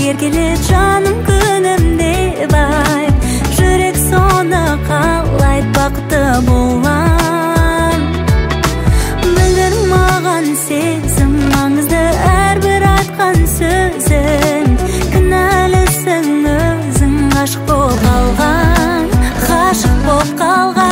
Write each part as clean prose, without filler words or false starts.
Ергелі жаным күнім деп айт, жүрек соны қалайт, бақытты болам. Білдір маған сезім маңызды әрбір айтқан сөзің. Кінәлісің өзің, ғашық болып қалған, ғашық болып қалған.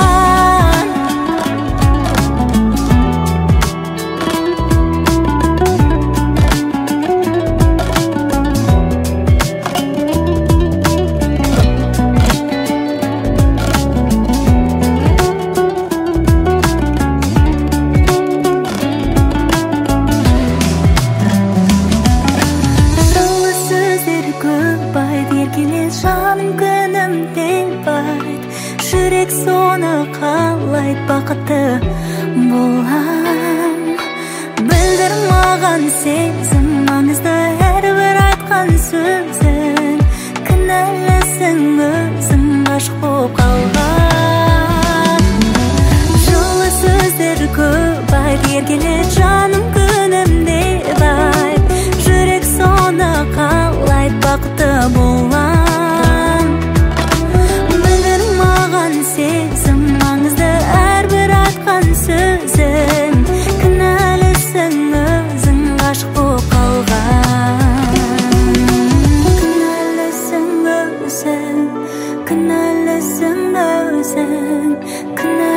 Жаным күнім деп айт, жүрек соны қалайт, бақытты болам. Білдір маған сезім маңызды әрбір айтқан сөзің. Кінәлісің өзің, ғашық болып қалған. Жылы сөздер көп айт, ергелі жаным күнім деп айт, жүрек соны қалайт, бақытты болам. Сезім маңызды әрбір айтқан сөзің. Кінәлісің өзің, ғашық болып қалған. Кінәлісің өзің, кінәлісің өзің,